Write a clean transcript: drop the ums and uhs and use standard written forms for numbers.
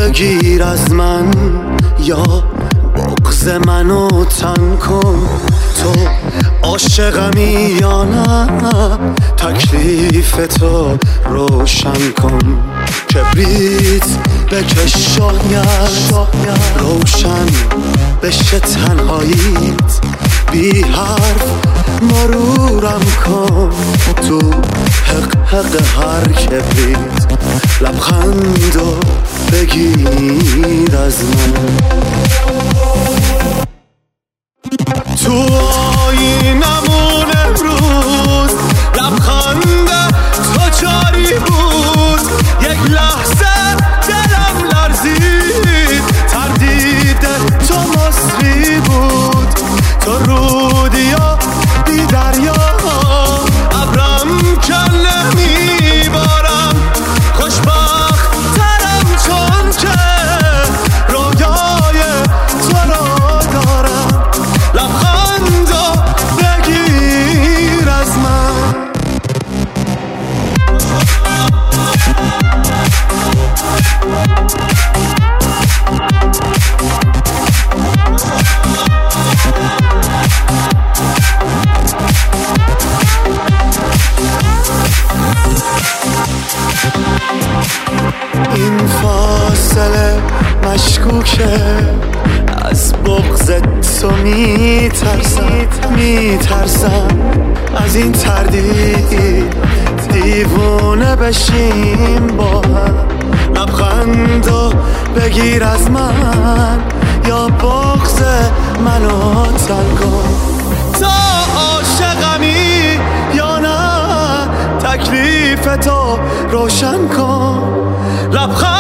بگیر از من یا بغض منو تن کن. تو عاشقمی یا نه تکلیف تو روشن کن. کبریت بکش شاید روشن بشه تنهاییت. بی حرف مرورم کن تو حق هر کبریت. لبخندو بگیر از من. تو آینمون امروز لبخند تو جاری بود. یک لحظه دلم لرزید، تردید تو مصری بود. تو رودی و بی دریا ابرم کن نمیبارم. خوشبخت ترم چون که رویای تو را دارم. لبخندو بگیر از من. این فاصله مشکوکه، از بغض تو میترسم از این تردید دیوونه بشیم با هم. لبخندو بگیر از من یا بغض منو تن کن. تا عاشقمی یا نه تکلیف تو روشن کن. لبخند